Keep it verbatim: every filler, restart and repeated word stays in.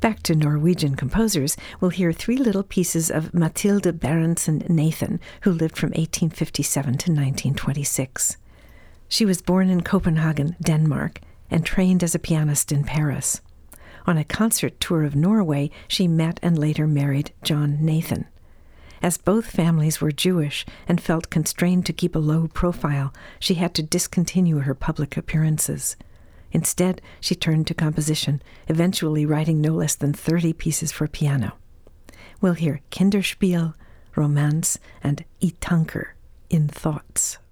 Back to Norwegian composers, we'll hear three little pieces of Mathilde Berendsen Nathan, who lived from eighteen fifty-seven to nineteen twenty-six. She was born in Copenhagen, Denmark, and trained as a pianist in Paris. On a concert tour of Norway, she met and later married John Nathan. As both families were Jewish and felt constrained to keep a low profile, she had to discontinue her public appearances. Instead, she turned to composition, eventually writing no less than thirty pieces for piano. We'll hear Kinderspiel, Romance, and I Tanker, In Thoughts.